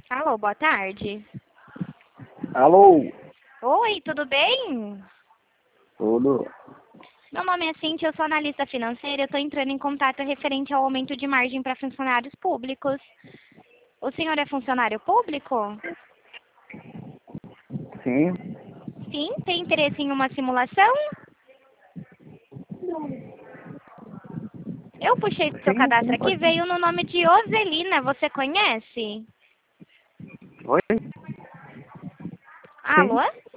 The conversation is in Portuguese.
Alô, boa tarde. Alô? Oi, tudo bem? Tudo? Meu nome é Cintia, eu sou analista financeira. Eu estou entrando em contato referente ao aumento de margem para funcionários públicos. O senhor é funcionário público? Sim? Sim, tem interesse em uma simulação? Eu puxei seu Sim, cadastro sim, aqui, pode sim. veio no nome de Ozelina. Você conhece? Oi? Alô? Sim?